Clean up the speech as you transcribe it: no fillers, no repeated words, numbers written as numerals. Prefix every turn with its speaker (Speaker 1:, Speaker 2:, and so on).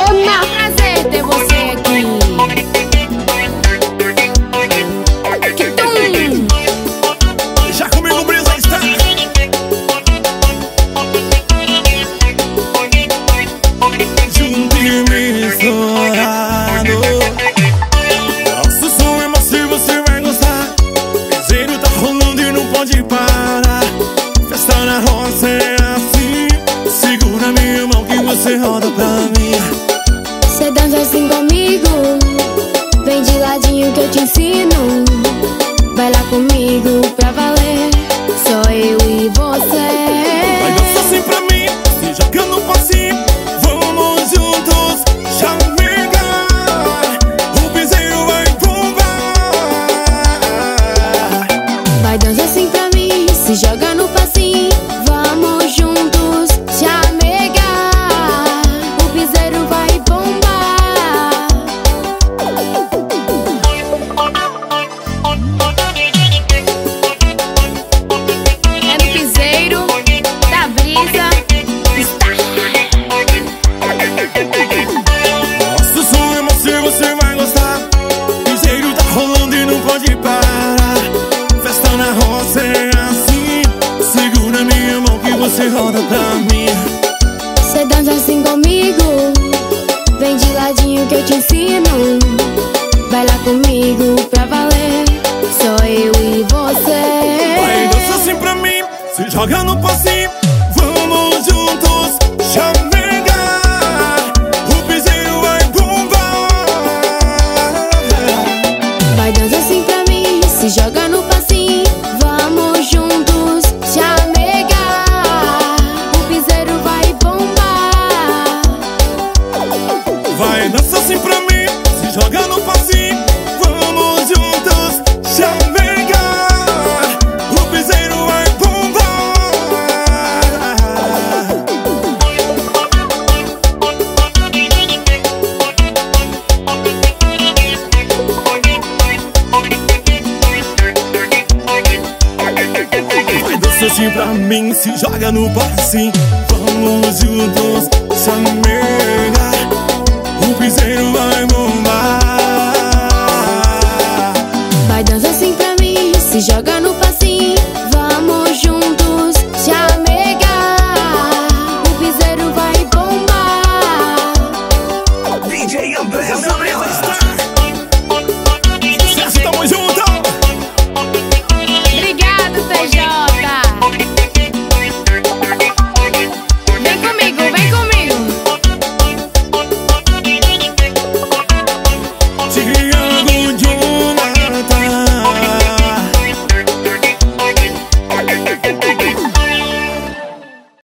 Speaker 1: Ema, prazer ter você aqui. Que tum!
Speaker 2: Já comigo, Brisa está. Junto e misturado. Nosso som é macio, você vai gostar. Piseiro tá rolando e não pode parar. Festa na roça é assim. Segura minha mão que você roda pra mim.
Speaker 1: Cê dança assim comigo, vem de ladinho que eu te ensino. Vai lá comigo pra valer, só eu e você.
Speaker 2: Vai dançar assim pra mim, se joga no passinho. Vamos juntos, chamegar. O piseiro vai bombar.
Speaker 1: Vai dançar assim pra mim, se joga no passinho. Vamos juntos, chamegar. O piseiro vai bombar. É no piseiro da Brisa está.
Speaker 2: Nosso som é macio, você vai gostar. Piseiro tá rolando e não pode parar. Festa na roça é assim. Segura minha mão que você roda pra mim.
Speaker 1: Cê dança assim comigo, vem de ladinho que eu te ensino. Vai lá comigo pra valer, só eu e você.
Speaker 2: Vai dançar assim pra mim, se joga no passinho. Vamos juntos, chamegar. O piseiro vai bombar.
Speaker 1: Vai dançar assim pra mim, se joga no passinho. Vamos juntos, chamegar. O piseiro vai bombar.
Speaker 2: Vai dançar assim pra mim, se joga no passinho. Vamos juntos, chamegar. O piseiro vai bombar. Vai dançar assim pra mim, se joga no passinho. Vamos juntos, chamegar. O piseiro vai bombar.
Speaker 1: Vai dançar assim pra mim, se joga no